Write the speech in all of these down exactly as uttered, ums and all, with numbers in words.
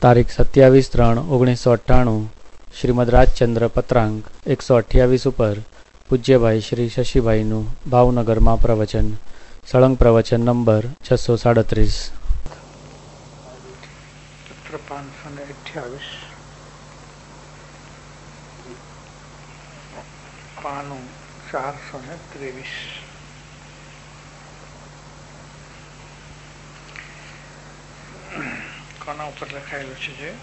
તારીખ સત્યાવીસ ત્રણ ઓગણીસો અઠ્ઠાણું શ્રીમદ રાજચંદ્ર પત્રાંક એકસો અઠ્યાવીસ ઉપર પૂજ્યભાઈ શ્રી શશીભાઈનું ભાવનગરમાં પ્રવચન. સળંગ પ્રવચન નંબર છસો સાડત્રીસ. પાંચસો ને અઠ્યાવીસ પાનું ચારસો ને ત્રેવીસ. કોના ઉપર લખાયેલું છે? જે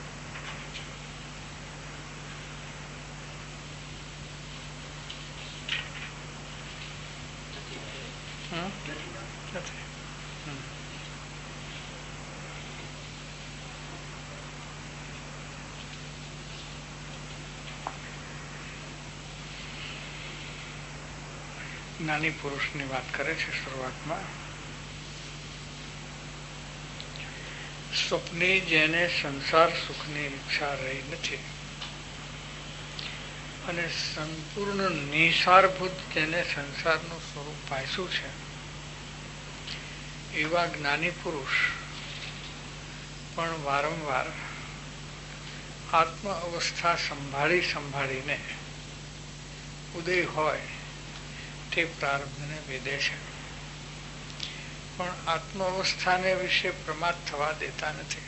જ્ઞાની પુરુષની વાત કરે છે શરૂઆતમાં. સ્વપ્ની જેને સંસાર સુખની ઈચ્છા રહી નથી અને સંપૂર્ણ નિસારભૂત જેને સંસારનું સ્વરૂપ ભાસ્યું છે, એવા જ્ઞાની પુરુષ પણ વારંવાર આત્મ અવસ્થા સંભાળી સંભાળીને ઉદય હોય તે પ્રારબ્ધને વેદે છે, પણ આત્મ અવસ્થાને વિશે પ્રમાદ થવા દેતા નથી.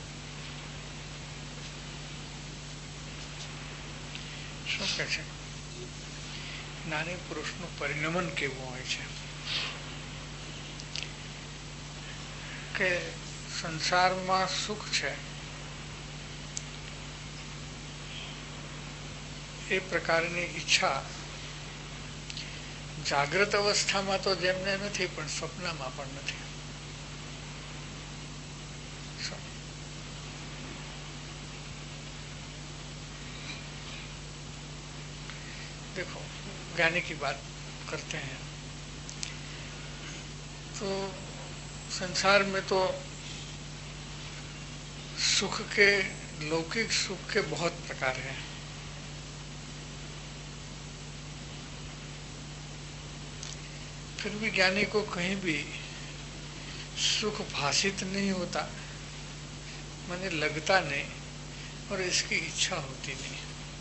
શું કહે છે? જ્ઞાની પુરુષનું પરિણમન કેવું હોય છે કે સંસારમાં સુખ છે એ પ્રકારની ઈચ્છા જાગ્રત અવસ્થામાં તો જેમને નથી, પણ સ્વપ્નમાં પણ નથી. देखो, ज्ञानी की बात करते हैं तो संसार में तो सुख के, लौकिक सुख के बहुत प्रकार हैं. फिर भी ज्ञानी को कहीं भी सुख भाषित नहीं होता, माने लगता नहीं, और इसकी इच्छा होती नहीं.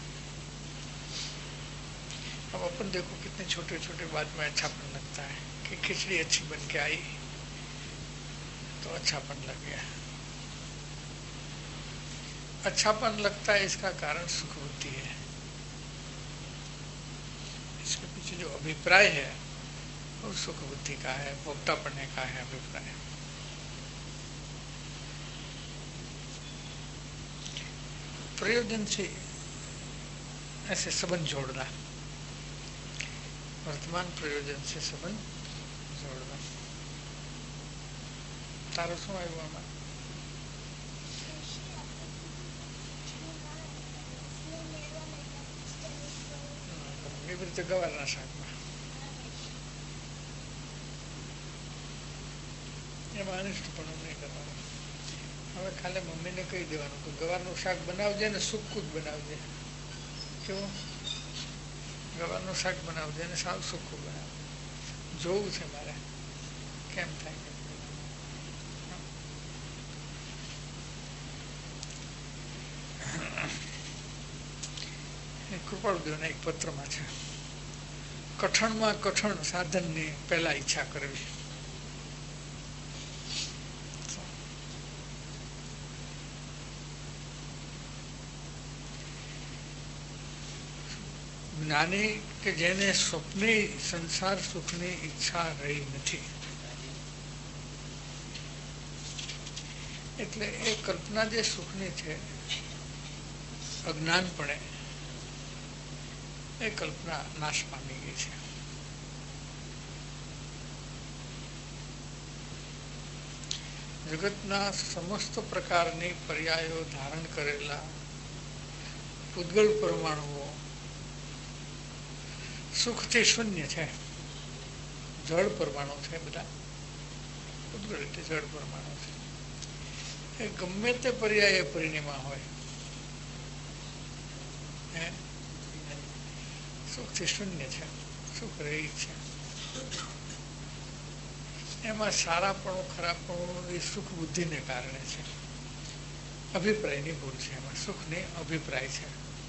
अब अपन देखो कितने छोटे छोटे बात में अच्छापन लगता है कि खिचड़ी अच्छी बन के आई तो अच्छापन लग गया. अच्छापन लगता है, इसका कारण सुख बुद्धि है. इसके पीछे जो अभिप्राय है वो सुख बुद्धि का है, भोक्तापने का है अभिप्राय. प्रयोजन से ऐसे संबंध जोड़ना, वर्तमान प्रयोजन से संबंध जोड़ना. तारो શું આવ્યું આમાં? એવી રીતે ગવારના શાકમાં એમાં અનિષ્ટપણું નહીં કરવાનું. હવે ખાલી મમ્મીને કહી દેવાનું કે ગવારનું શાક બનાવજે ને સૂકું જ બનાવજે. કેવું? ગવારનું શાક બનાવજે ને સાવ સૂકું બનાવજે. જોવું છે મારે કેમ થાય. કૃપાળુદેવના એક પત્રમાં છે, કઠણમાં કઠણ સાધનની પહેલા ઈચ્છા કરવી. જ્ઞાની કે જેને સ્વપ્ની સંસાર સુખની ઈચ્છા રહી નથી, એટલે એ કલ્પના જે સુખની છે અજ્ઞાનપણે એ કલ્પના નાશ પામી ગઈ છે. જગતના સમસ્ત પ્રકારની પર્યાયો ધારણ કરેલા પૂતગલ પરમાણુઓ સુખથી શૂન્ય છે. જળ પરમાણુ છે બધા, પૂતગલ એટલે જળ પરમાણુ છે. એ ગમે તે પર્યાય પરિણીમાં હોય, સુખથી શૂન્ય છે, સુખ રહી છે. એમાં સારાપણું ખરાબપણું એ સુખ બુદ્ધિને કારણે છે. અભિપ્રાયની ભૂલ છે એમાં, સુખની અભિપ્રાય છે.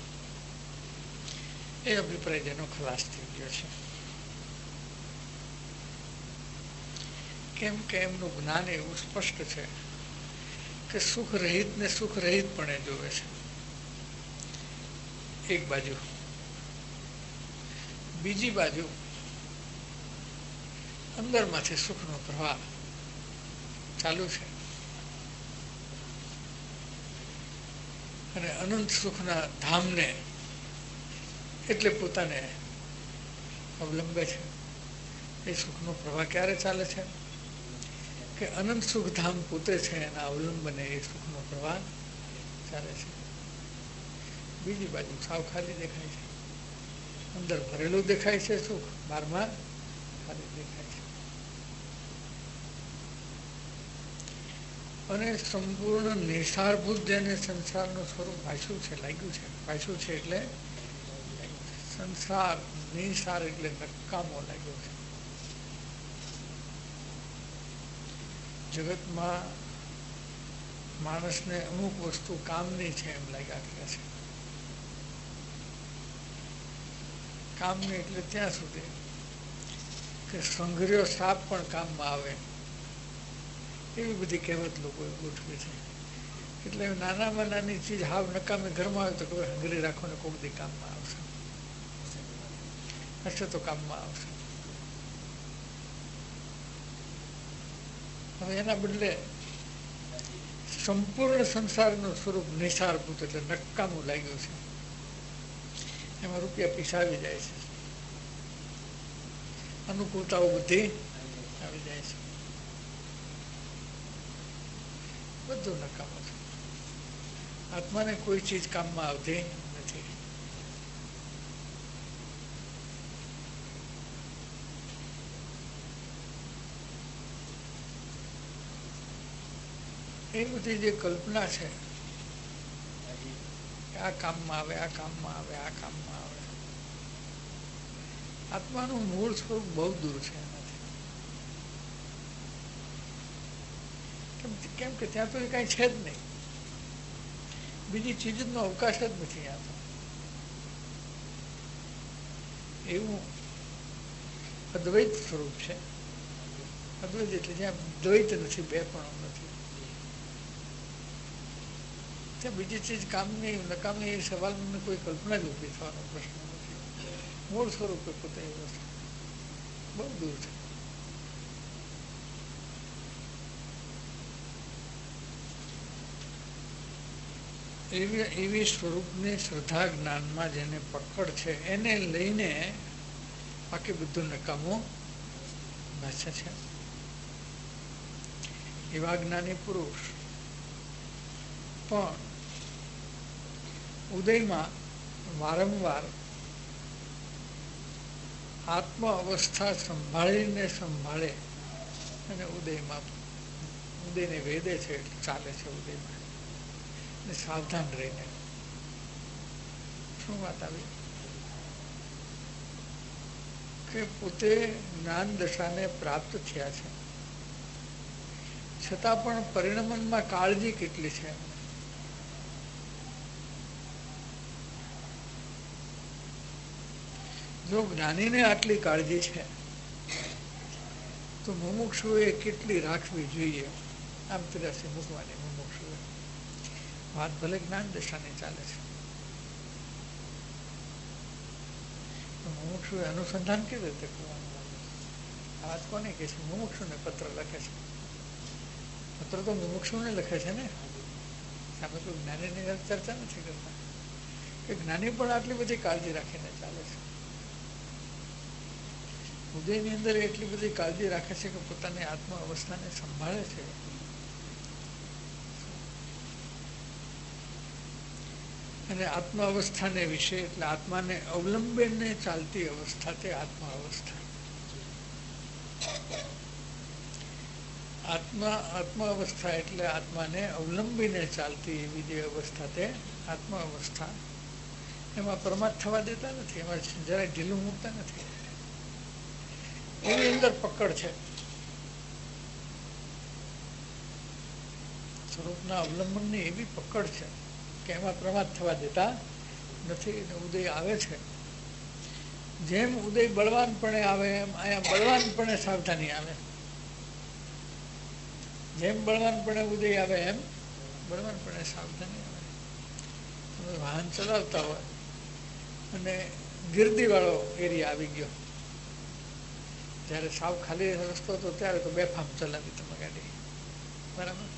એ અભિપ્રાય જેનો ખલાસ થઈ ગયો છે. કેમ કે એમનું જ્ઞાન એવું સ્પષ્ટ છે કે સુખ રહિત ને સુખ રહિત પણ જોવે છે એક બાજુ. બીજી બાજુ અંદરમાંથી સુખનો પ્રવાહ ચાલુ છે અને અનંત સુખના ધામને એટલે પોતાને અવલંબે છે. એ સુખનો પ્રવાહ ક્યારે ચાલે છે કે અનંત સુખધામ પોતે છે એના અવલંબને એ સુખનો પ્રવાહ ચાલે છે. બીજી બાજુ સાવ ખાલી દેખાય છે, અંદર ભરેલું દેખાય છે સુખ, બહારમાં ખાલી દેખાય છે. અને સંપૂર્ણ નિસારભૂત જેને સંસારનું સ્વરૂપ ભાષ્યું છે, લાગ્યું છે, ભાષ્યું છે એટલે સંસાર નિસાર એટલે નકામો લાગ્યો છે. જગતમાં માણસને અમુક વસ્તુ કામની છે એમ લાગ્યા કરે છે. કામની એટલે ત્યાં સુધી કે સંઘર્યો સાપ પણ કામમાં આવે, એવી બધી કહેવત લોકોએ ગોઠવી છે. એટલે નાનામાં નાની ચીજ હાવ નકામે ઘરમાં આવે તો કોઈ હંગરી રાખો ને કોઈ બધી કામમાં આવશે, હશે તો કામમાં આવશે. હવે એના બદલે સંપૂર્ણ સંસારનું સ્વરૂપ નિસારભૂત એટલે નકામું લાગ્યું છે. એમાં રૂપિયા પૈસા આવી જાય છે, અનુકૂળતાઓ બધી આવી જાય છે, બધું નકામું છે. આત્માને કોઈ ચીજ કામમાં આવતી નથી. એ બધી જે કલ્પના છે આ કામમાં આવે, આ કામમાં આવે, આ કામમાં આવે, આત્માનું મૂળ સ્વરૂપ બહુ દૂર છે એનાથી. કેમ કે ત્યાં તો એ કાંઈ છે જ નહીં, બીજી ચીજનો અવકાશ જ નથી ત્યાં તો. એવું અદ્વૈત સ્વરૂપ છે. અદ્વૈત એટલે જ્યાં દ્વૈત નથી, બે પણ નથી, ત્યાં બીજી ચીજ કામની નકામની એ સવાલની કોઈ કલ્પના જ ઊભી થવાનો પ્રશ્ન નથી. મૂળ સ્વરૂપે પોતે એ વસ્તુ બહુ દૂર છે. એવી એવી સ્વરૂપની શ્રદ્ધા જ્ઞાનમાં જેને પકડ છે એને લઈને બાકી બધું નકામું ભાષે છે. એવા જ્ઞાની પુરુષ પણ ઉદયમાં વારંવાર આત્મ અવસ્થા સંભાળીને સંભાળે અને ઉદયમાં ઉદયને વેદે છે, ચાલે છે ઉદયમાં, ને સાવધાન રહીને. શું વાત આવી કે પોતે જ્ઞાન દશાને પ્રાપ્ત થયા છે છતાં પણ પરિણમનમાં કાળજી કેટલી છે. જો જ્ઞાનીને આટલી કાળજી છે તો મુમુક્ષુએ કેટલી રાખવી જોઈએ. આમ તિરાસી મૂકવાની મુમુક્ષુએ. વાત ભલે જ્ઞાન દશાની ચાલે છે, તો મુમુક્ષુએ અનુસંધાન કેવી રીતે કરવાનું? આ વાત કોને કહે છે? મુમુક્ષુને પત્ર લખે છે. પત્ર તો મુમુક્ષુને લખે છે ને, સામે કોઈ જ્ઞાનીની ચર્ચા નથી કરતા. કે જ્ઞાની પણ આટલી બધી કાળજી રાખીને ચાલે છે. ઉદયની અંદર એટલી બધી કાળજી રાખે છે કે પોતાની આત્મ અવસ્થાને સંભાળે છે. અને આત્મ અવસ્થાને વિશે એટલે આત્માને અવલંબીને ચાલતી અવસ્થા તે આત્મ અવસ્થા. આત્મા આત્મ અવસ્થા એટલે આત્માને અવલંબીને ચાલતી એવી જે અવસ્થા તે આત્મ અવસ્થા. એમાં પ્રમાદ થવા દેતા નથી, એમાં જરાય ઢીલું મૂકતા નથી. એની અંદર પકડ છે. સ્વરૂપના અવલંબનની એવી પકડ છે કે એમાં પ્રમાદ થવા દેતા નથી. અને ઉદય આવે છે, જેમ ઉદય બળવાનપણે આવે એમ અહીંયા બળવાનપણે સાવધાની આવે. જેમ બળવાનપણે ઉદય આવે એમ બળવાનપણે સાવધાની આવે. તમે વાહન ચલાવતા હોય અને ગીર્દીવાળો એરિયા આવી ગયો, જ્યારે સાવ ખાલી રસ્તો હતો ત્યારે તો બેફામ ચલાવી તમે ગાડી, બરાબર,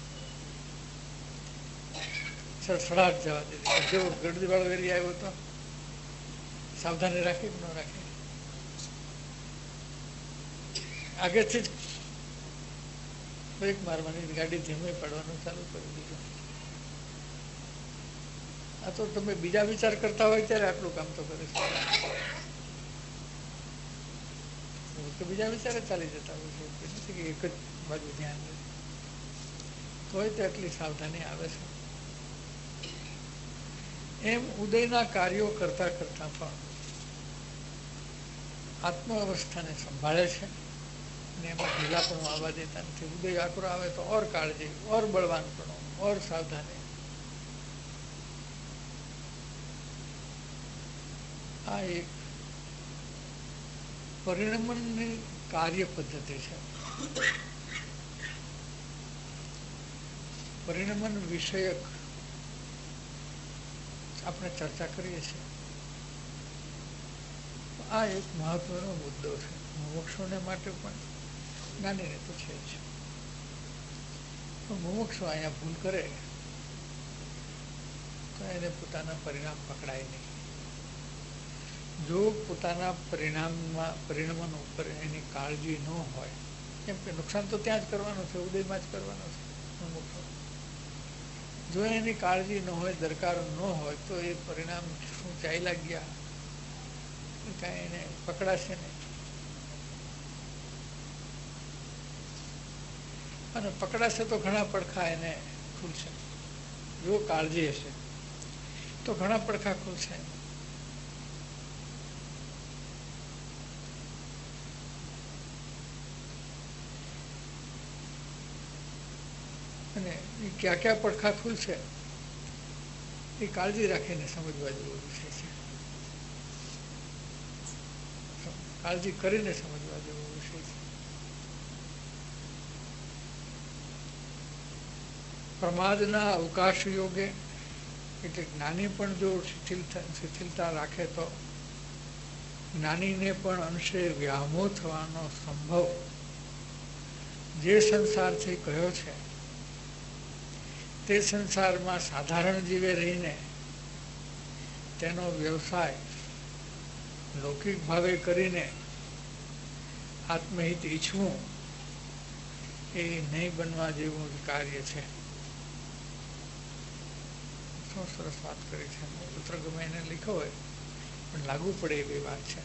સડસડાટ જવા દીધી. જેવો ગીર્દીવાળો એરિયા આવ્યો તો સાવધાની રાખી કે ન રાખી? આગળથી જ બ્રેક મારવાની, ગાડી ધીમે પાડવાનું ચાલુ કરી દીધું. આ તો તમે બીજા વિચાર કરતા હોય ત્યારે આટલું કામ તો કરે છે. બીજા વિચારે ચાલી જતા હોય છે, નથી કે એક જ બાજુ ધ્યાન રહે, તોય તે એટલી સાવધાની આવે છે. એમ ઉદયના કાર્યો કરતા કરતા પણ આત્મ અવસ્થાને સંભાળે છે અને એમાં ઢીલા પણ આવવા દેતા નથી. ઉદય આકરો આવે તો ઓર કાળજી, ઓર બળવાનપણો, ઓર સાવધાની. આ એક પરિણમનની કાર્ય પદ્ધતિ છે. પરિણમન વિષયક આપણે ચર્ચા કરીએ છીએ. આ એક મહત્વનો મુદ્દો છે. મુમુક્ષુને માટે પણ જ્ઞાનીને તો છે જ, પણ મુમુક્ષુ અહીંયા ભૂલ કરે તો એને પોતાના પરિણામ પકડાય નહીં. જો પોતાના પરિણામમાં પરિણમન ઉપર એની કાળજી ન હોય, કેમ કે નુકસાન તો ત્યાં જ કરવાનું છે, ઉદયમાં જ કરવાનું છે મુમુક્ષુ. જો એની કાળજી ન હોય, દરકાર ન હોય, તો એ પરિણામ શું ચાલ્યા ગયા એ કાંઈ એને પકડાશે નહીં. અને પકડાશે તો ઘણા પડખા એને ખુલશે. જો કાળજી હશે તો ઘણા પડખા ખુલશે. અને એ ક્યાં ક્યાં પડખા ખુલશે એ કાળજી રાખીને સમજવા જેવો વિષય છે. કાળજી કરીને સમજવા જેવો વિષય છે. પ્રમાદના અવકાશ યોગે એટલે જ્ઞાની પણ જો શિથિલતા શિથિલતા રાખે તો જ્ઞાનીને પણ અંશે વ્યામોહ થવાનો સંભવ જે સંસારથી કયો છે તે સંસારમાં સાધારણ જીવે રહીને તેનો વ્યવસાય લૌકિક ભાવે કરીને આત્મહિત ઈચ્છવું એ નહીં બનવા જેવું કાર્ય છે. શું સરસ વાત કરી છે. પુત્ર ગમે એને લીખો હોય પણ લાગુ પડે એવી વાત છે.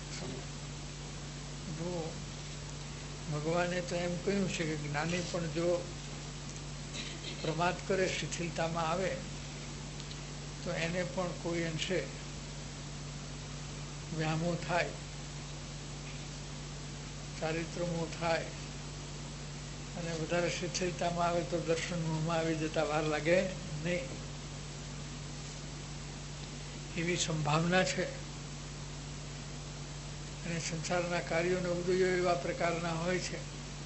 જો ભગવાને તો એમ કહ્યું છે કે જ્ઞાની પણ જો પ્રમાદ કરે, શિથિલતામાં આવે તો એને પણ કોઈ અંશે વ્યામોહ થાય, ચારિત્રમોહ થાય, અને વધારે શિથિલતામાં આવે તો દર્શન મોહમાં આવી જતા વાર લાગે નહીં એવી સંભાવના છે. અને સંસારના કાર્યોને ઉદયો એવા પ્રકારના હોય છે.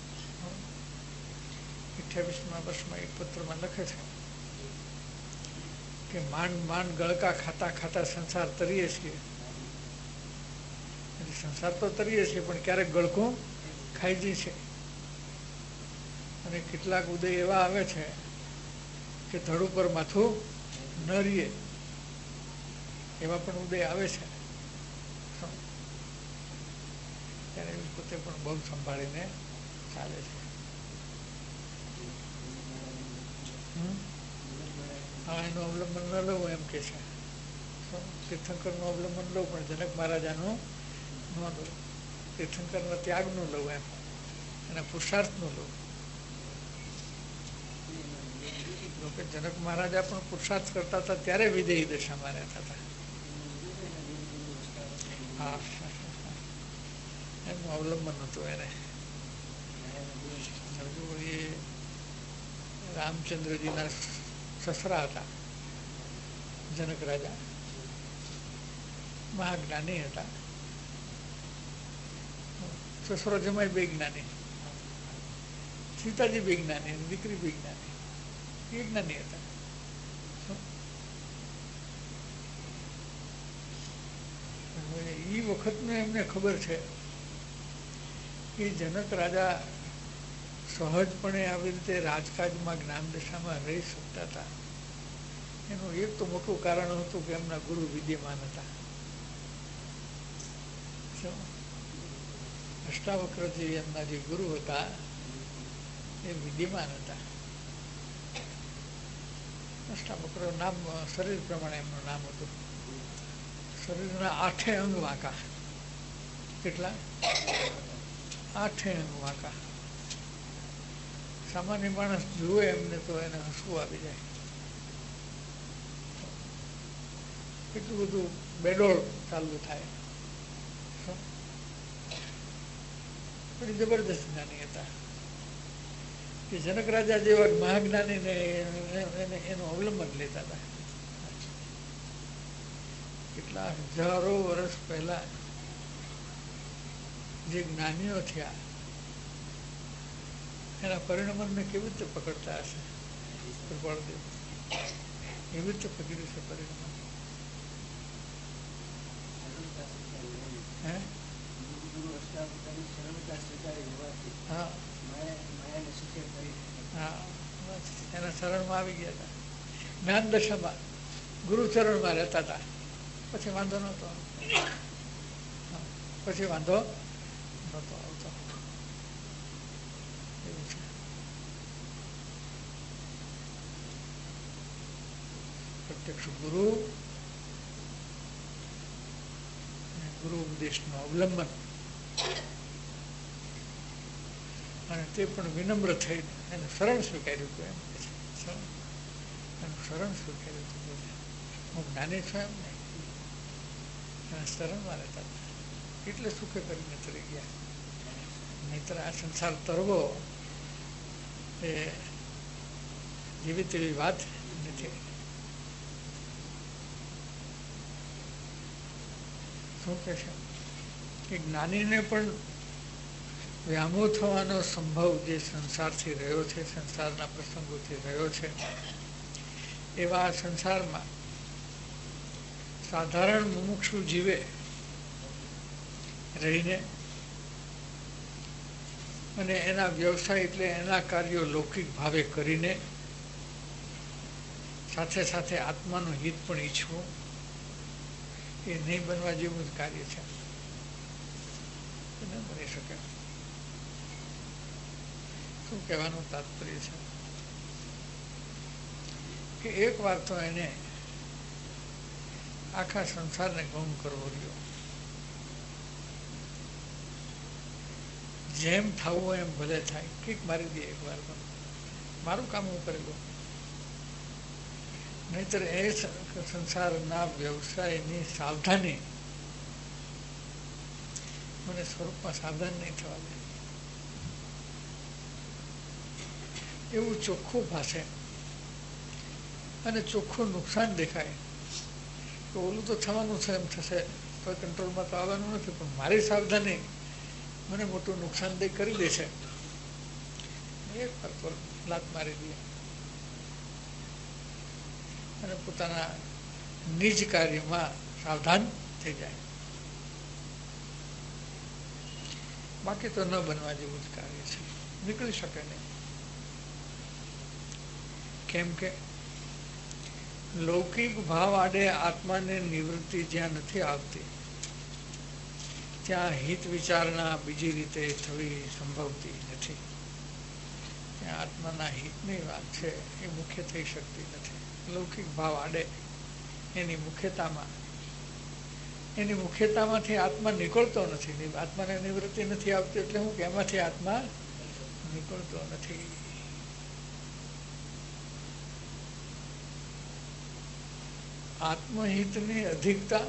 અઠ્યાવીસમાં વર્ષમાં એક પત્રમાં લખે છે કે માંડ માંડ ગળકા ખાતા ખાતા સંસાર તરીએ છીએ. સંસાર તો તરીએ છીએ પણ ક્યારેક ગળકું ખાઈ જાય છે. અને કેટલાક ઉદય એવા આવે છે કે ધડ ઉપર માથું ન રીએ એવા પણ ઉદય આવે છે. ત્યારે પોતે પણ બહુ સંભાળીને ચાલે છે. હા, એનું અવલંબન ન લઉં એમ કે છે. તીર્થંકરનું અવલંબન લઉં પણ જનક મહારાજાનું ન લઉં. તીર્થંકરના ત્યાગનું લઉં એમ, એના પુરુષાર્થનું લઉં. જોકે જનક મહારાજા પણ પુરુષાર્થ કરતા હતા ત્યારે વિદેહી દશામાં રહેતા હતા. હા, એનું અવલંબન હતું એને. એ રામચંદ્રજીના સસરા હતા જનક રાજા, મહાજ્ઞાની હતા. સસરો જમાઈ બે જ્ઞાની, સીતાજી બે જ્ઞાની, દીકરી બે જ્ઞાની, એ જ્ઞાની હતા. એ વખતને એમને ખબર છે કે જનક રાજા સહજપણે આવી રીતે રાજકાજમાં જ્ઞાન દશામાં રહી શકતા હતા. એનું એક તો મોટું કારણ હતું કે એમના ગુરુ વિદ્યમાન હતા. અષ્ટાવક્રજી એમના જે ગુરુ હતા એ વિદ્યમાન હતા. અષ્ટાવક્ર નામ શરીર પ્રમાણે એમનું નામ હતું. શરીરના આઠે અંગ વાંકા. કેટલા? આઠે અંગ વાંકા. સામાન્ય માણસ જુએ એમને તો એને હસવું આવી જાય. એટલું બધું બેડોળ ચાલુ થાય. પણ જબરદસ્ત જ્ઞાની હતા કે જનક રાજા જેવા મહાજ્ઞાનીને એનું અવલંબન લેતા હતા. કેટલા હજારો વર્ષ પહેલા જે જ્ઞાનીઓ થયા એના પરિણામને કેવી રીતે પકડતા હશે? કૃપાળદેવ એવી રીતે પકડ્યું છે પરિણામ. હે હા હા એના શરણમાં આવી ગયા હતા. જ્ઞાન દશામાં ગુરુ ચરણમાં રહેતા હતા. પછી વાંધો નહોતો, પછી વાંધો નહોતો આવતો. એવું છે. પ્રત્યક્ષ ગુરુ ગુરુ ઉપદેશનું અવલંબન, અને તે પણ વિનમ્ર થઈને એને શરણ સ્વીકાર્યું હતું. એમ કે છે એનું શરણ સ્વીકાર્યું હતું. હું જ્ઞાની છું એમ નહીં, એના શરણમાં રહેતા હતા. એટલે સુખે કરીને તરી ગયા. નહીતર આ સંસાર તરવો એ જેવી તેવી વાત નથી. શું કહે છે કે જ્ઞાનીને પણ વ્યામોહ થવાનો સંભવ જે સંસારથી રહ્યો છે, સંસારના પ્રસંગોથી રહ્યો છે, એવા સંસારમાં સાધારણ મુમુક્ષુ જીવે રહીને અને એના વ્યવસાય એટલે એના કાર્યો લૌકિક ભાવે કરીને સાથે સાથે આત્માનું હિત પણ ઈચ્છવું એ નહીં બનવા જેવું જ કાર્ય છે. ન બની શકે. શું કહેવાનું તાત્પર્ય છે કે એક વાર તો એને આખા સંસારને ગૌણ કરવો રહ્યો. જેમ થવું એમ ભલે થાય, કિક મારી દે એક વાર તો મારું કામ હું કરી લઉં. નહીતર એ સંસારના વ્યવસાયની સાવધાની મને સ્વરૂપમાં સાવધાન નહીં થવા દે. એવું ચોખ્ખું ભાષે અને ચોખ્ખું નુકસાન દેખાય તો ઓલું તો થવાનું છે, એમ થશે તો કંટ્રોલમાં તો આવવાનું નથી, પણ મારી સાવધાની મને મોટું નુકસાનદેહ કરી દે છે. એક વાર તો લાત મારી દે અને પોતાના નિજ કાર્યમાં સાવધાન થઈ જાય. બાકી તો ન બનવા જેવું જ કાર્ય છે, નીકળી શકે નહીં. કેમ કે લૌકિક ભાવ આડે આત્માને નિવૃત્તિ જ્યાં નથી આવતી ત્યાં હિત વિચારણા બીજી રીતે થવી સંભવતી નથી. ત્યાં આત્માના હિતની વાત છે એ મુખ્ય થઈ શકતી નથી. લૌકિક ભાવ આડે એની મુખ્યતામાં એની મુખ્યતામાંથી આત્મા નીકળતો નથી. આત્માને નિવૃત્તિ નથી આવતી એટલે હું કે એમાંથી આત્મા નીકળતો નથી. આત્મહિતની અધિકતા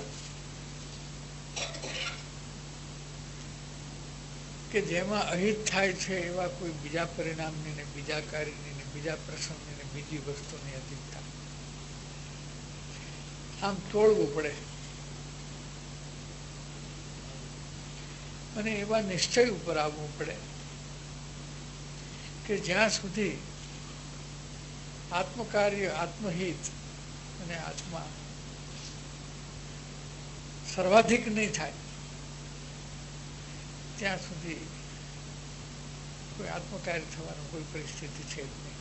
કે જેમાં અહિત થાય છે એવા કોઈ બીજા પરિણામની ને બીજા કાર્યની ને બીજા પ્રસંગની ને બીજી વસ્તુની અધિકતા. આમ તોડવું પડે અને એવા નિશ્ચય ઉપર આવવું પડે કે જ્યાં સુધી આત્મકાર્ય, આત્મહિત અને આત્મા સર્વાધિક નહીં થાય ત્યાં સુધી કોઈ આત્મકાર્ય થવાનું કોઈ પરિસ્થિતિ છે જ નહીં.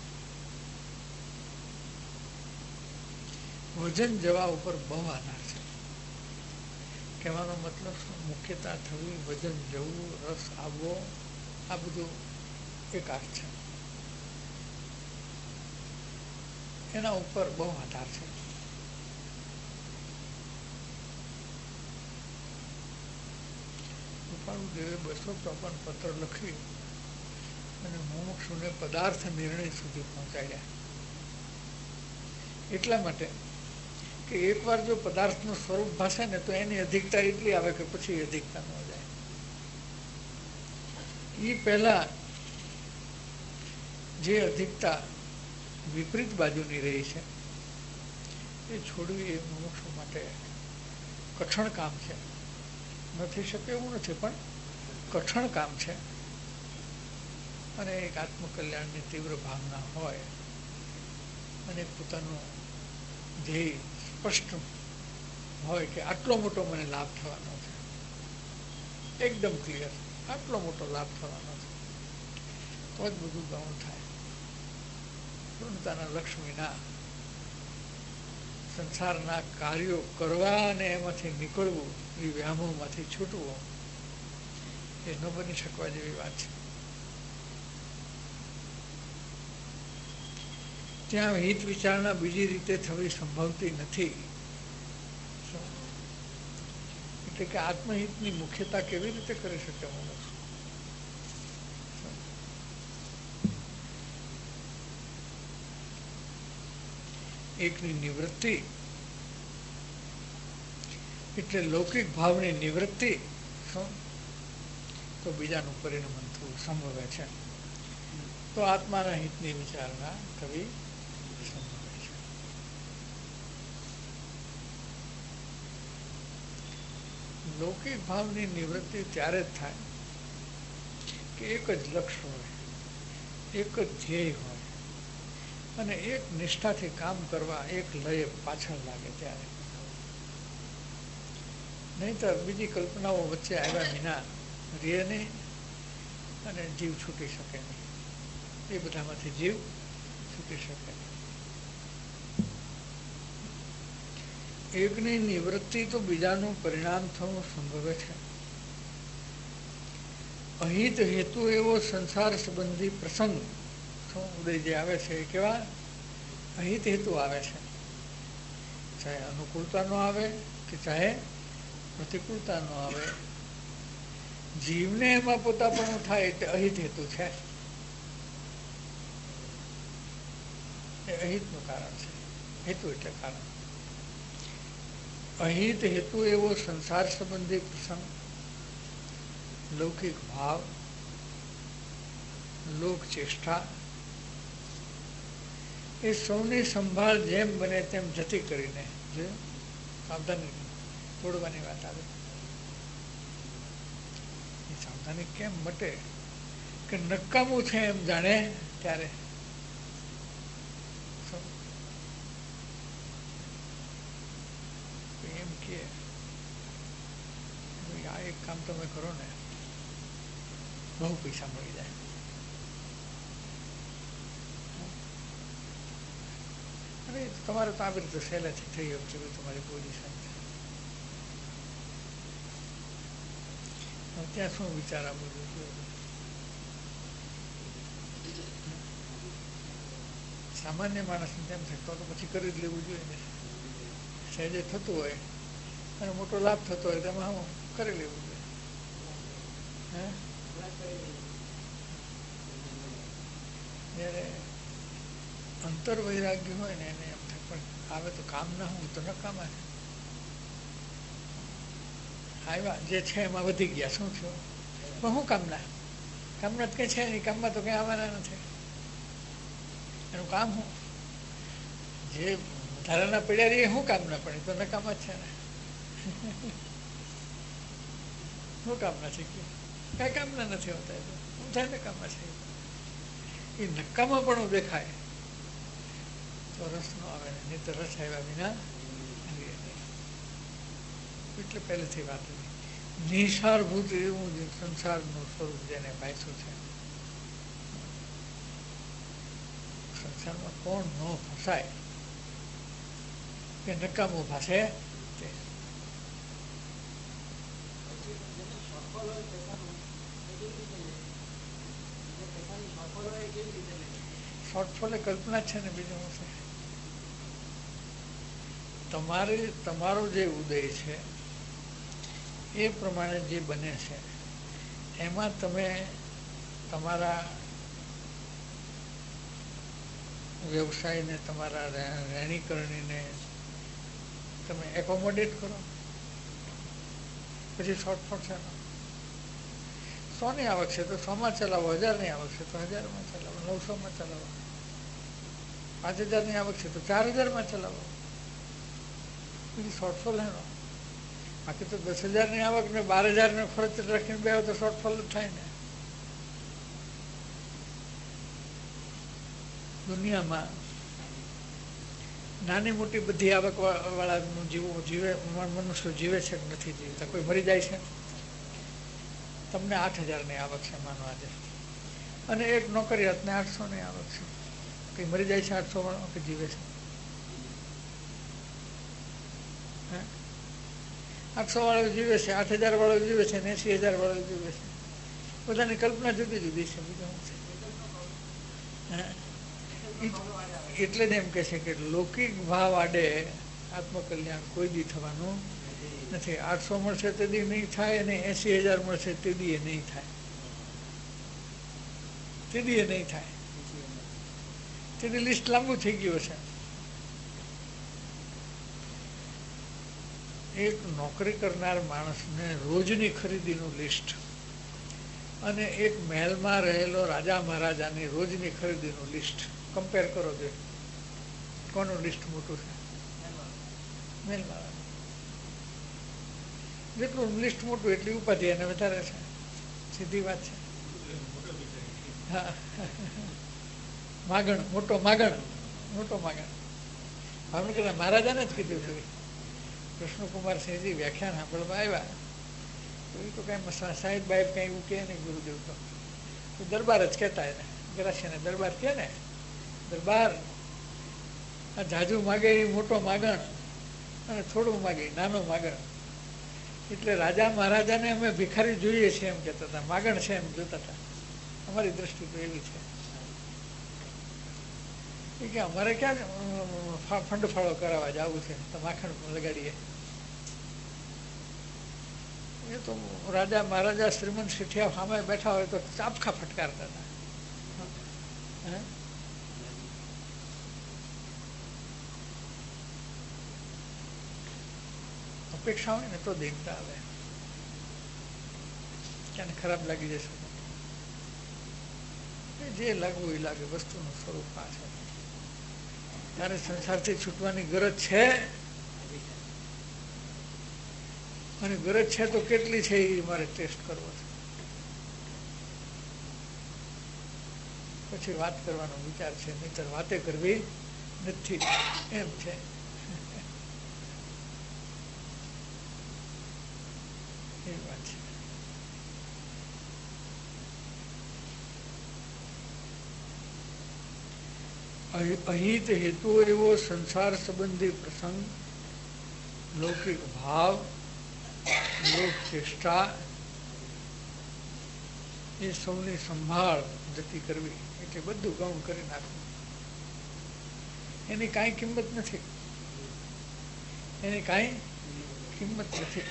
વજન જવા ઉપર બહુ આધાર છે. કહેવાનો મતલબ મુખ્યતા થવી, વજન જવું, રસ આવવો, આ બધું એક અર્થ છે. એના ઉપર બહુ આધાર છે. કૃપાળુદેવે બસો ચોપન પત્ર લખી અને મુમુક્ષુને પદાર્થ નિર્ણય સુધી પહોંચાડ્યા. એટલા માટે કે એકવાર જો પદાર્થનું સ્વરૂપ ભાષે ને તો એની અધિકતા એટલી આવે કે પછી અધિકતા ન જાય. એ પહેલા જે અધિકતા વિપરીત બાજુની રહી છે એ છોડવી એ મનુષ્ય માટે કઠણ કામ છે. નથી શકે એવું નથી, પણ કઠણ કામ છે. અને એક આત્મકલ્યાણની તીવ્ર ભાવના હોય અને પોતાનું ધ્યેય સ્પષ્ટ હોય કે આટલો મોટો મને લાભ થવાનો છે, એકદમ ક્લિયર, આટલો મોટો લાભ થવાનો છે, તો જ બધું ગૌણ થાય. પૂર્ણતાના લક્ષ્ય વિના સંસારના કાર્યો કરવા અને એમાંથી નીકળવું, એ વ્યામોમાંથી છૂટવું, એ ન બની શકવા જેવી વાત છે. ત્યાં હિત વિચારણા બીજી રીતે થવી સંભવતી નથી. એટલે કે આત્મહિતની મુખ્યતા કેવી રીતે કરી શકે મનુષ્ય? એકની નિવૃત્તિ એટલે લૌકિક ભાવની નિવૃત્તિ, તો બીજાનું પરિણમન થવું સંભવે છે. તો આત્માના હિતની વિચારણા થવી સંભવે છે. લૌકિક ભાવની નિવૃત્તિ ત્યારે જ થાય કે એક જ લક્ષ્ય હોય, એક જ ધ્યેય હોય અને એક નિષ્ઠાથી કામ કરવા, એક લય પાછળ લાગે ત્યારે. નહીંતર બીજી કલ્પનાઓ વચ્ચે આવ્યા વિના રહે નહીં અને જીવ છૂટી શકે નહીં. એ બધામાંથી જીવ છૂટી શકે નહીં. એકની નિવૃત્તિ તો બીજાનું પરિણામ થવું સંભવે છે. અહિત હેતુ એવો સંસાર સંબંધી પ્રસંગ ઉદય જે આવે છે એ કેવા અહિત હેતુ આવે છે. ચાહે અનુકૂળતાનો આવે કે ચાહે પ્રતિકૂળતાનો આવે, જીવને એમાં પોતાપણું થાય એટલે અહિત હેતુ છે. એ અહિતનું કારણ છે. હેતુ એટલે કારણ. અહિત હેતુ એવો સંસાર સંબંધી પ્રસંગ, લૌકિક ભાવ, લોક ચેષ્ટા, એ સૌની સંભાળ જેમ બને તેમ જતી કરીને જે સાવધાની તોડવાની વાત આવે. એ સાવધાની કેમ મટે કે નકામું છે એમ જાણે ત્યારે. એમ કે આ એક કામ તમે કરો ને બહુ પૈસા મળી જાય. અરે તમારે તો આવી રીતે સહેલાથી થઈ શકશે, તમારી પોઝિશન છે. ત્યાં શું વિચાર આપવો જોઈએ? સામાન્ય માણસને તેમ થાય તો પછી કરી જ લેવું જોઈએ ને. સહેજે થતું હોય અને મોટો લાભ થતો હોય તેમાં હું કરી લેવું જોઈએ. હે જ્યારે અંતર વૈરાગ્ય હોય ને એને એમ થાય પણ આવે તો કામ ના હું તો નકામા છે. આવ્યા જે છે એમાં વધી ગયા, શું થયું? પણ શું કામના? કામના જ કંઈ છે નહીં, કામમાં તો કંઈ આવવાના નથી. એનું કામ શું? જે વધારાના પડ્યા રહીએ શું કામ ના પડે? તો નકામા જ છે ને. શું કામ ના શીખ્યું? કાંઈ કામના નથી હોતા. એ તો હું થાય નકામા છે. એ નકામા પણ દેખાય તો રસ ન આવે ને, નહીં તો રસ આવ્યા વિના એટલે પહેલેથી વાત હતી. નિસારભૂત એવું જ સંસારનું સ્વરૂપ જેને પાછું છે. સંસારમાં કોણ ન ફસાય કે નકામું ફસે તે. શોર્ટફોલ એ કલ્પના છે ને, બીજું શું છે? તમારે તમારો જે ઉદય છે એ પ્રમાણે જે બને છે એમાં તમે તમારા વ્યવસાયને, તમારા રહેણીકરણીને તમે એકોમોડેટ કરો, પછી શોર્ટફોલ છે. સોની આવક છે તો સોમાં ચલાવો, હજારની આવક છે તો હજારમાં ચલાવો, નવસોમાં ચલાવો, પાંચ હજારની આવક છે તો ચાર હજારમાં ચલાવો. પછી શોર્ટફોલ એનો. બાકી તો દસ હજારની આવક ને બાર હજારનો ખર્ચ રાખીને બે તો શોર્ટફોલ જ થાય ને. દુનિયામાં નાની મોટી બધી આવક વાળાનું જીવવું જીવે મનુષ્ય જીવે છે કે નથી જીવતા? કોઈ મરી જાય છે? તમને આઠ હજારની આવક છે માનો આજે, અને એક નોકરિયાતને આઠસોની આવક છે. કંઈ મરી જાય છે આઠસો વાળો કે જીવે છે? આઠસો વાળો જીવે છે, આઠ હજાર વાળો જીવે છે, ને એસી હજાર વાળો જીવે છે. બધાની કલ્પના જુદી જુદી છે. બીજું છે એટલે જ એમ કે છે કે લૌકિક ભાવ આડે આત્મકલ્યાણ કોઈ દી થવાનું નથી. આઠસો મળશે તે દી નહીં થાય, અને એસી હજાર મળશે તે દી એ નહીં થાય. તે દી એ નહીં થાય. તે દી લિસ્ટ લાંબુ થઈ ગયું છે. એક નોકરી કરનાર માણસને રોજની ખરીદીનું લિસ્ટ અને એક મહેલમાં રહેલો રાજા મહારાજાની રોજની ખરીદીનું લિસ્ટ કમ્પેર કરો છો. કોનું લિસ્ટ મોટું છે? મહેલમાં. જેટલું લિસ્ટ મોટું એટલી ઉપાધિ એને વધારે છે. સીધી વાત છે. હા, માગણ મોટો માગણ મોટો માગણ ભાવનગરના મહારાજાને જ કીધું હતું. કૃષ્ણકુમાર સિંહજી વ્યાખ્યાન સાંભળવા આવ્યા તો એ તો કાંઈ સાહેબ બાહેબ કાંઈ એવું કહે નહીં ગુરુદેવ તો દરબાર જ કહેતા એને. ગરાસિયાને દરબાર કહે ને, દરબાર આ જાજુ માગે એ મોટો માગણ અને થોડું માગે નાનો માગણ. એટલે રાજા મહારાજાને અમે ભિખારી જોઈએ છીએ એમ કહેતા હતા, માગણ છે એમ જોતા હતા. અમારી દ્રષ્ટિ તો એવી છે કે અમારે ક્યાં ફંડ ફાળો કરાવવા જવું છે તો માખણ લગાડીએ. એ તો રાજા મહારાજા શ્રીમંત શેઠિયા સામે બેઠા હોય તો ચાપખા ફટકારતા હતા. અપેક્ષા હોય ને તો દેખતા આવે, ક્યાંને ખરાબ લાગી જશે. જે લાગવું એ લાગે, વસ્તુનું સ્વરૂપ આ છે. ત્યારે સંસારથી છૂટવાની ગરજ છે, અને ગરજ છે તો કેટલી છે એ મારે ટેસ્ટ કરવો છે. પછી વાત કરવાનો વિચાર છે, નહીંતર વાતે કરવી નથી એમ છે. એ વાત છે. અહિત હેતુ એવો સંસાર સંબંધી પ્રસંગ, લૌકિક ભાવ, લોક ચેષ્ટા એ સૌની સંભાળ જતી કરવી એટલે બધું ગૌણ કરી નાખવું. એની કાંઈ કિંમત નથી, એની કાંઈ કિંમત નથી.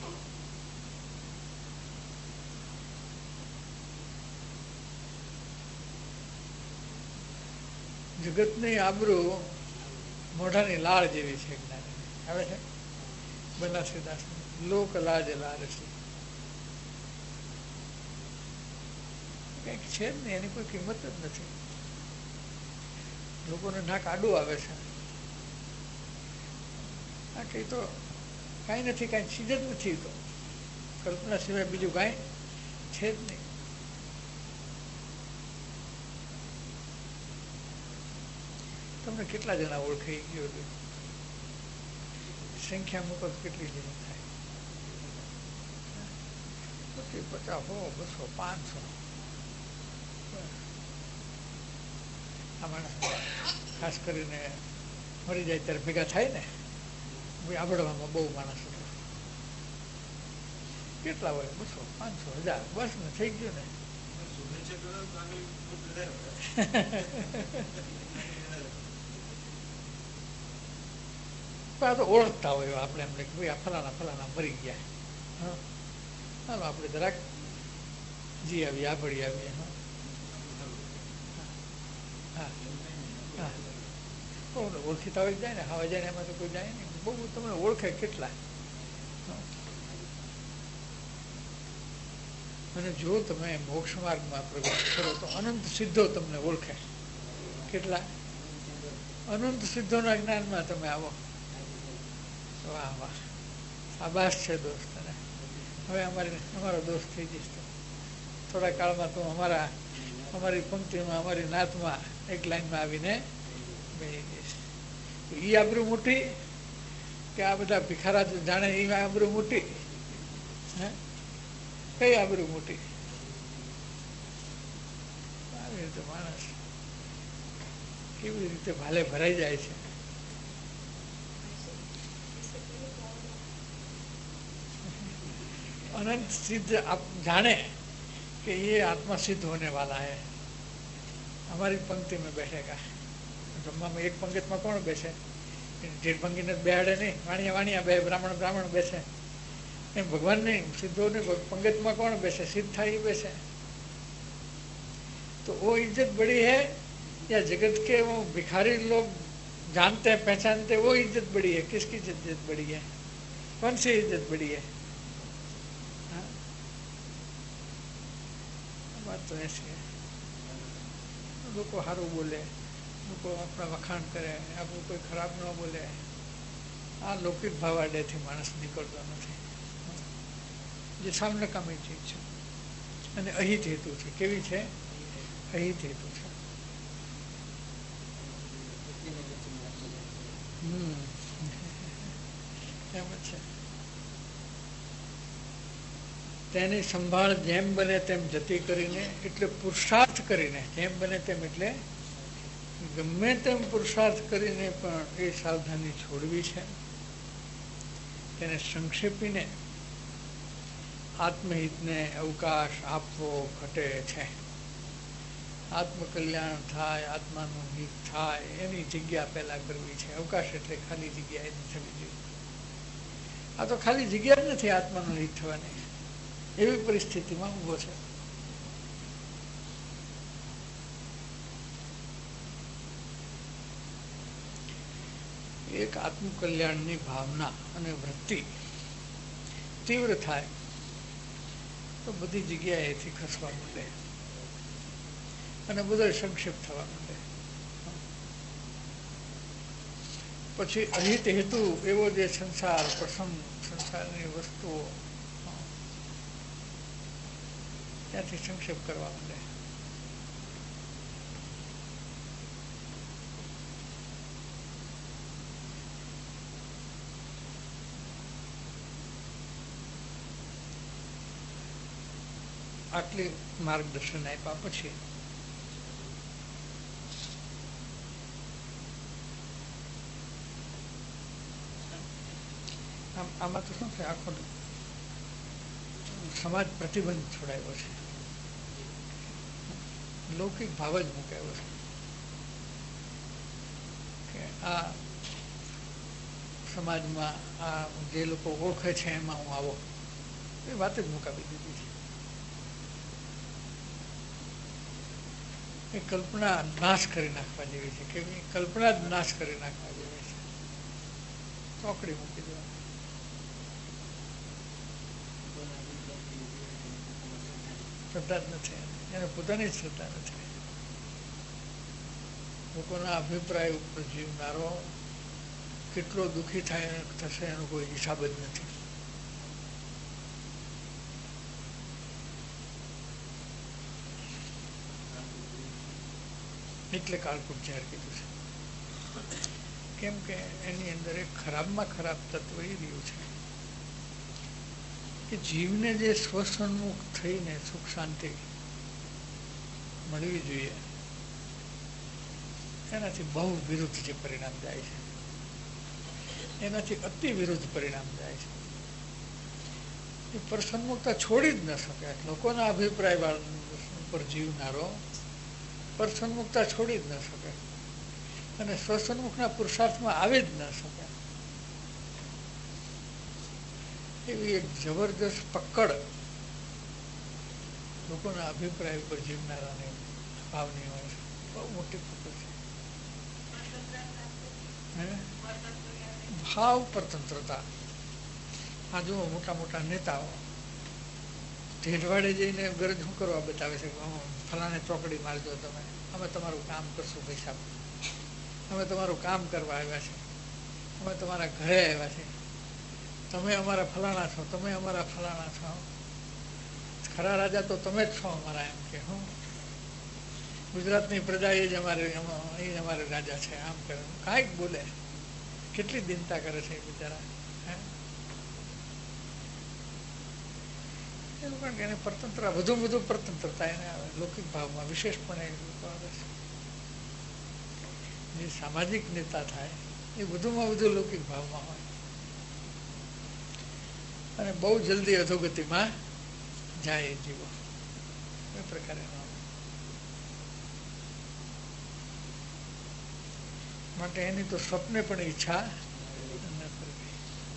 જગતની આબરૂ મોઢાની લાળ જેવી છે. જ્ઞાની આવે છે બનાસદાસ, લોક લાજ લાલ છે. કંઈક છે જ નહીં, એની કોઈ કિંમત જ નથી. લોકોને નાક આડું આવે છે. આ કંઈ તો કાંઈ નથી, કાંઈ ચીજ જ નથી. તો કલ્પના સિવાય બીજું કાંઈ છે જ નહીં. તમને કેટલા જણા ઓળખાઈ ગયો છે? સંખ્યા મૂકો તો કેટલી જણી થાય? પચીસ, પચાસ, હો, બસો, પાંચસો. આ માણસ ખાસ કરીને મરી જાય ત્યારે ભેગા થાય ને, આબડવામાં બહુ માણસ કેટલા હોય? બસો, પાંચસો, હજાર, બસ ને થઈ ગયું ને. આ તો ઓળખતા હોય આપણે એમને કે ભાઈ આ ફલાણા ફલાણા મરી ગયા. હા, હાલો આપણે જરાક જી આવીએ, આભળી આવીએ. હા હા હા, ઓળખીતા હોય જાય ને, હવા જાય ને, એમાં તો કોઈ જાય નહીં. બહુ તમને ઓળખે કેટલા. અને જો તમે મોક્ષ માર્ગમાં પ્રવેશ કરો તો અનંત સિદ્ધો તમને ઓળખે. કેટલા? અનંત સિદ્ધોના જ્ઞાનમાં તમે આવો. વાહ વાહ, આભાસ છે દોસ્ત. અને હવે અમારી અમારો દોસ્ત થઈ જઈશ તો થોડા કાળમાં તું અમારા અમારી પંક્તિમાં, અમારી નાતમાં એક લાઈનમાં આવીને બેસી જઈશ. એ આબરૂ મોટી કે આ બધા ભિખારા જાણે એ આબરૂ મોટી? હે, કઈ આબરૂ મોટી? આવી રીતે માણસ કેવી રીતે ભાલે ભરાઈ જાય છે. अनंत सिद्ध आप जाने कि ये आत्मा सिद्ध होने वाला है, हमारी पंक्ति में बैठेगा. जम्मा में एक पंगत में कौन बैसे? जेठ पंक्ति ने बेहाड़े नहीं, वाणिया वाणिया बे, ब्राह्मण ब्राह्मण बैसे. एम भगवान नहीं, सिद्धों ने पंगत में कौन बैसे? सिद्ध था ही बैसे. तो वो इज्जत बड़ी है या जगत के वो भिखारी लोग जानते हैं, पहचानते, वो इज्जत बड़ी है? किसकी इज्जत बड़ी है? कौन सी इज्जत बड़ी है? बात तो ऐसी है. લોકો સારું બોલે, લોકો આપણા વખાણ કરે, આપણું કોઈ ખરાબ ન બોલે. આ લૌકિક ભાવાડેથી માણસ નીકળતો નથી. જે સામનકામી ચીજ છે અને અહિત હેતુ છે. કેવી છે? અહિત હેતુ છે. હમ એમ જ છે. તેની સંભાળ જેમ બને તેમ જતી કરીને, એટલે પુરુષાર્થ કરીને, જેમ બને તેમ એટલે ગમે તેમ પુરુષાર્થ કરીને પણ એ સાવધાની છોડવી છે. તેને સંક્ષેપીને આત્મહિતને અવકાશ આપવો ઘટે છે. આત્મકલ્યાણ થાય, આત્માનું હિત થાય, એની જગ્યા પહેલા કરવી છે. અવકાશ એટલે ખાલી જગ્યા એની થવી જોઈએ. આ તો ખાલી જગ્યા જ નથી આત્માનું હિત થવાની. એવી પરિસ્થિતિમાં ઊભો છે. એક આત્મકલ્યાણની ભાવના અને વૃત્તિ તીવ્ર થાય તો બધી જગ્યાએથી ખસવા માંડે અને બધો સંક્ષેપ થવા માંડે. પછી અહિત હેતુ એવો જે સંસાર, પ્રસંગ, સંસારની વસ્તુઓ, ત્યાંથી સંક્ષેપ કરવા માંડે. આટલી માર્ગદર્શન આપ્યા પછી આમાં તો શું છે, આખો સમાજ પ્રતિબંધ છોડાયો છે. લૌકિક ભાવ જ મુકાયો છે કે આ સમાજમાં આ જે લોકો ઓળખે છે એમાં હું આવો, એ વાત જ મુકાવી દીધી છે. એ કલ્પના નાશ કરી નાખવા જેવી છે. કે કલ્પના જ નાશ કરી નાખવા જેવી છે. ચોકડી મૂકી દેવાની. શ્રદ્ધા જ નથી, એને પોતાની જ શ્રદ્ધા નથી. લોકોના અભિપ્રાય ઉપર જીવનારો કેટલો દુઃખી થાય થશે એનો કોઈ હિસાબ જ નથી. એટલે કાળકૂટ ઝેર કીધું છે. કેમ કે એની અંદર એક ખરાબમાં ખરાબ તત્વ એ રહ્યું છે કે જીવને જે સ્વસન્મુખ થઈને સુખ શાંતિ મળવી જોઈએ એનાથી બહુ વિરુદ્ધ જે પરિણામ જાય છે, એનાથી અતિ વિરુદ્ધ પરિણામ જાય છે. એ પ્રસન્નમુખતા છોડી જ ન શકે. લોકોના અભિપ્રાય પર જીવનારો પ્રસન્નમુખતા છોડી જ ન શકે અને સ્વસન્મુખના પુરુષાર્થમાં આવી જ ન શકે. એવી એક જબરદસ્ત પકડ લોકોના અભિપ્રાય ઉપર જીવનારાની ભાવની હોય છે. બહુ મોટી પકડ છે. ભાવ પરતંત્રતા. આ જુઓ મોટા મોટા નેતાઓ ઢેઢવાડે જઈને ગરજ શું કરવા બતાવે છે, ફલાણે ચોકડી મારજો, તમે અમે તમારું કામ કરશું પૈસા, અમે તમારું કામ કરવા આવ્યા છે, અમે તમારા ઘરે આવ્યા છે, તમે અમારા ફલાણા છો, તમે અમારા ફલાણા છો, ખરા રાજા તો તમે જ છો અમારા, એમ કે હું ગુજરાતની પ્રજા એ જ અમારે એ જ અમારે રાજા છે, આમ કરે કાંઈક બોલે. કેટલી દિનતા કરે છે એ બિચારા. એનું કારણ કે એને પરતંત્ર વધુ વધુ પરતંત્રતા એને આવે, લૌકિક ભાવમાં વિશેષપણે આવે છે. જે સામાજિક નેતા થાય એ વધુમાં વધુ લૌકિક ભાવમાં હોય અને બહુ જલ્દી અધોગતિમાં જાય એ જીવો એ પ્રકારે. માટે એની તો સ્વપ્ને પણ ઈચ્છા ન કરવી.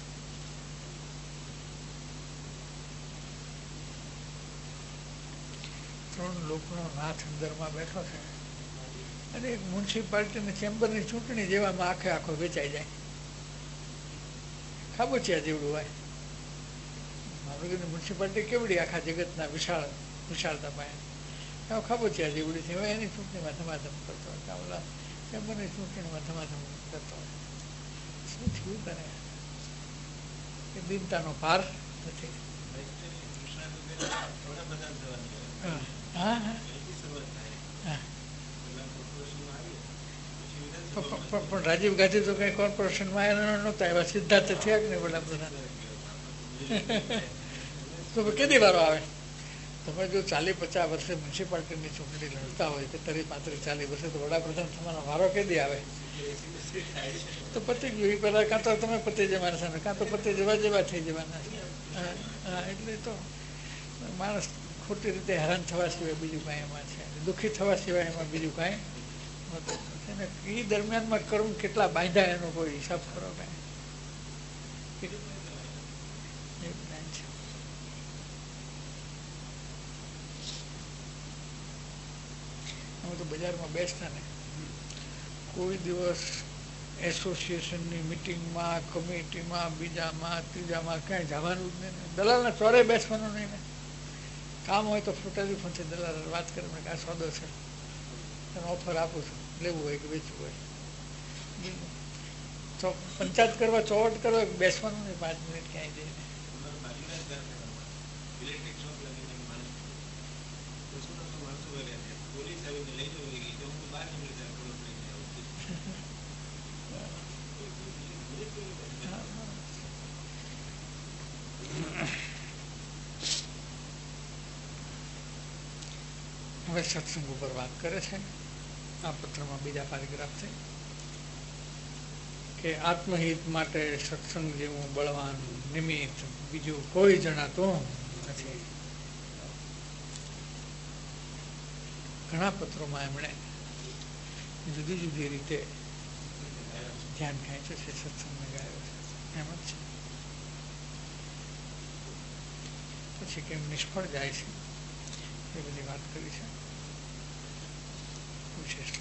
ત્રણ લોકનો નાથ અંદરમાં બેઠો છે અને એક મ્યુનિસિપાલિટીની ચેમ્બરની ચૂંટણી જેવામાં આખે આખો વેચાઈ જાય. ખાબોચિયા જેવડું હોય. ભાવનગરની મ્યુનિસિપાલિટી કેવડી આખા જગતના વિશાળ વિશાળતા પાસે એમાં ખાબોચિયા જેવડી છે. હવે એની ચૂંટણીમાં ધમાધમ કરતો હોય, ઓલા ચેમ્બરની ચૂંટણીમાં ધમાધમ કરતો હોય. શું થયું તને? એ દિનતાનો પાર નથી. હા હા હા પણ રાજીવ ગાંધી તો કઈ કોર્પોરેશનમાં આવ્યા નહોતા, એવા સિદ્ધાર્થ થયા કે નહીં વડાપ્રધાન? તો કેદી વારો આવે? તમે જો ચાલીસ પચાસ વર્ષે મ્યુનિસિપાલિટીની ચૂંટણી લડતા હોય કે ત્રીસ પાંત્રીસ ચાલીસ વર્ષે, તો વડાપ્રધાન થવાનો વારો કેદી આવે? તો પતી ગયું. એ પહેલાં કાં તો તમે પતી જવાના છે, કાં તો પતી જવા જેવા થઈ જવાના છે. હા, એટલે તો માણસ ખોટી રીતે હેરાન થવા સિવાય બીજું કાંઈ એમાં છે, દુઃખી થવા સિવાય એમાં બીજું કાંઈ હોતું નથી. ને એ દરમિયાનમાં કર્મ કેટલા બાંધ્યા એનો કોઈ હિસાબ કરો કાંઈ એ જ્ઞાન છે. અમે તો બજારમાં બેસતા ને કોઈ દિવસ એસોસિએશનની મિટિંગમાં, કમિટીમાં, બીજામાં ત્રીજામાં ક્યાંય જવાનું જ નહીં. દલાલના ચોરે બેસવાનું નહીં ને. કામ હોય તો ટેલિફોનથી દલાલ વાત કરે, મને કાંઈ સોદો છે, તને ઓફર આપું છું, લેવું હોય કે વેચવું હોય. તો પંચાયત કરવા, ચોવટ કરવા બેસવાનું નહીં પાંચ મિનિટ ક્યાંય જઈને. હવે સત્સંગ ઉપર વાત કરે છે આ પત્રમાં બીજા પેરેગ્રાફ છે કે આત્મહિત માટે સત્સંગ જેવું બળવાન નિમિત્ત બીજું કોઈ જણાતું નથી. ઘણા પત્રોમાં એમણે જુદી જુદી રીતે ધ્યાન ખેંચ્યું છે, સત્સંગને ગાયો છે. એમ જ છે. પછી કેમ નિષ્ફળ જાય છે એ બધી વાત કરી છે. વિશેષ